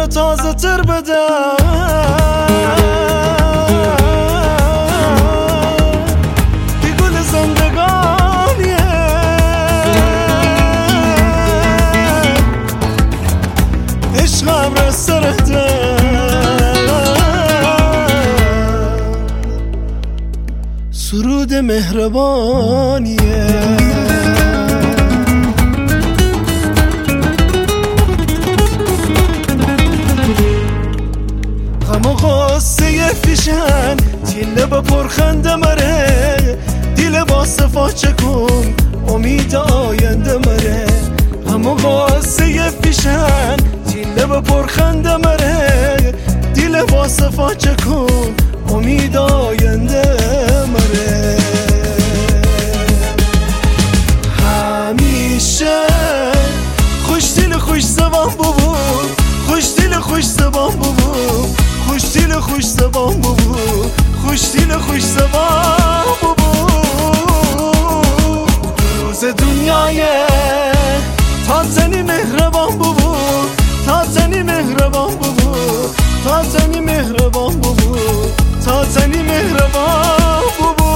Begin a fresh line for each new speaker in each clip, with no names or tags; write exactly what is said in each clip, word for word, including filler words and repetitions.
تازه تر بدم. بی گل زندگانیه عشقم را سردم. سرود مهربانیه غم و غصه فیشن تیله با پرخنده مره. دیل با صفا چکن امید آینده مره. غم و غصه فیشن تیله با پرخنده مره. دیل با صفا چکن امید آینده مره. همیشه خوش دیل خوش زبان ببو، خوش دیل خوش زبان ببو، خوش دیل خوش زبان ببو، خوش دیل خوش زبان ببو. روز دنیای تا زنی مهربان ببو، تا زنی مهربان ببو، تا زنی مهربان ببو، تا زنی مهربان ببو.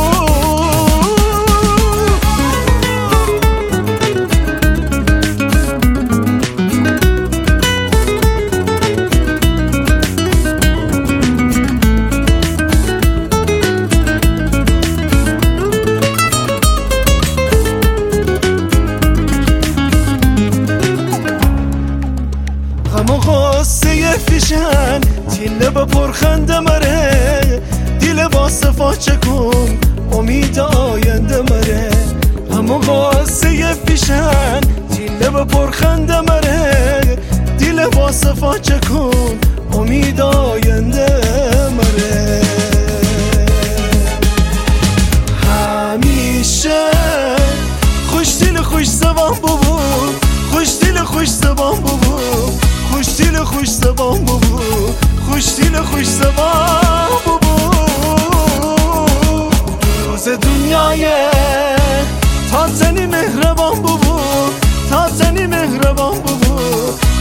غم و غصه فیشن تیله با پرخنده مره. دیل با صفا چکن امید آینده مره. غم و غصه فیشن تیله با پرخنده مره. دیل با صفا چکن امید آینده مره. همیشه خوش دیل خوش زبان ببو، خوش دیل خوش زبان ببو، خوش دیل خوش زبان ببو، خوش دیل خوش زبان ببو. روز دنیای تا زنی مهربان ببو، تا زنی مهربان ببو،